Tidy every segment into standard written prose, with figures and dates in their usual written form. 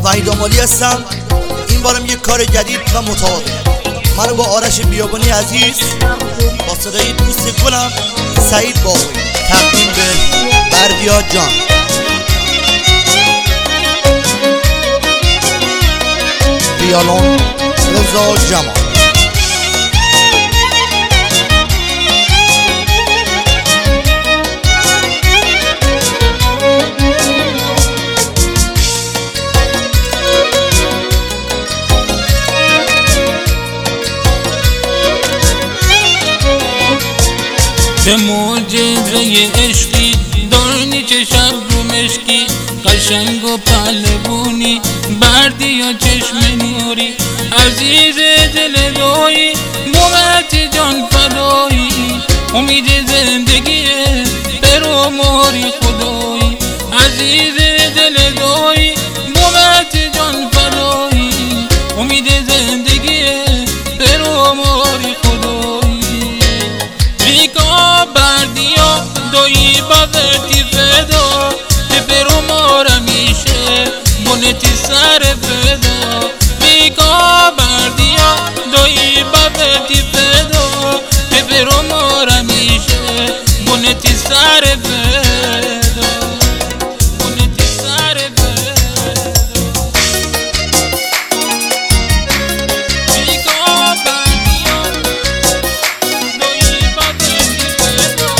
وحید آمالی هستم. این بارم یک کار جدید و متواضع منو با آرش بیابانی عزیز با صدای دوست گلم سعید باقوی تقدیم به بردیا جان. ویولون رضا جمال. به معجزه عشقی دارنی چه شب رو مشکی قشنگ و پهلوونی بردیا چشم نوری عزیز دل دویی مومت جان فدایی امید زندگیه برو موری خدایی عزیز دل دویی مومت جان فدایی امید زندگیه برو موری خدایی ریکا بردیا دویی بابتی فدا برو مور میشه بونتی سر فدا ریکا بردیا دویی بابتی فدا برو مور میشه بونتی سر فدا بونتی سر فدا ریکا بردیا دویی بابتی فدا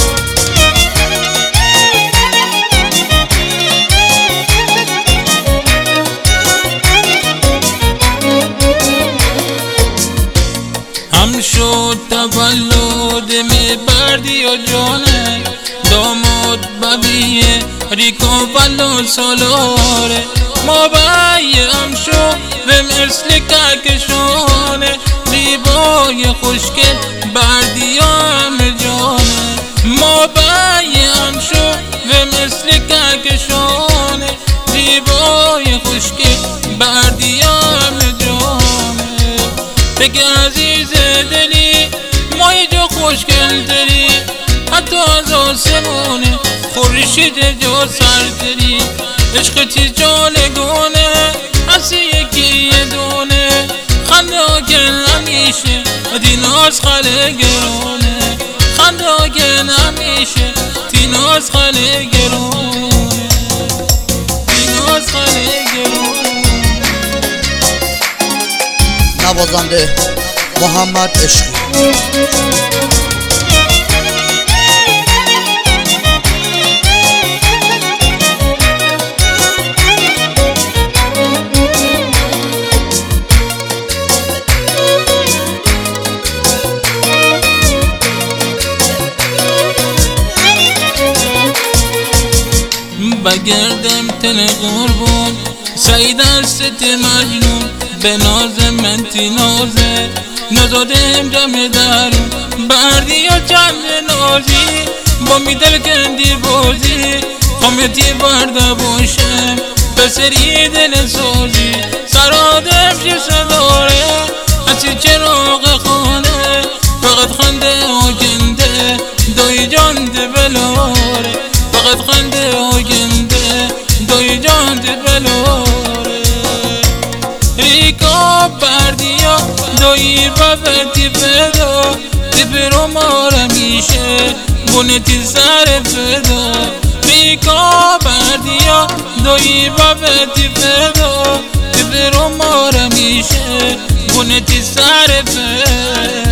هم شد تولد می بردیا جانه داماد ببیه ریکا ولو سالاره ما بایه هم شد و مثل کهکشانه زیبای خوشگل بردیا هم جانه ما بایه هم شد و مثل کهکشانه زیبای خوشگل بردیا هم جانه بگه عزیز دلی ما یه جا خوشگل داری حتی از آسمونه خورشید جا سر داری عشقتی جالگونه هستی یکی یه دونه خنداگن همیشه دیناز خاله گرونه خنداگن همیشه دیناز خاله گرونه دیناز خاله گرونه. نوازنده محمد عشقی. بگردم تن قربون سعید است مجنون به ناز من تی نازه نزادم جمع درون بردیا چند نازی با می دل کندی بازی خوامیتی برده باشم بسری دل سازی سرادم چه صداره اسی چراغ خانه فقط خنده آگنده دای جان ده بلاره فقط خنده آگنده دای جان ده بلاره ریکا بردیا دویی بابتی فدا برو مور میشه بونتی سر فدا ریکا بردیا دویی بابتی فدا برو مور میشه بونتی سر فدا.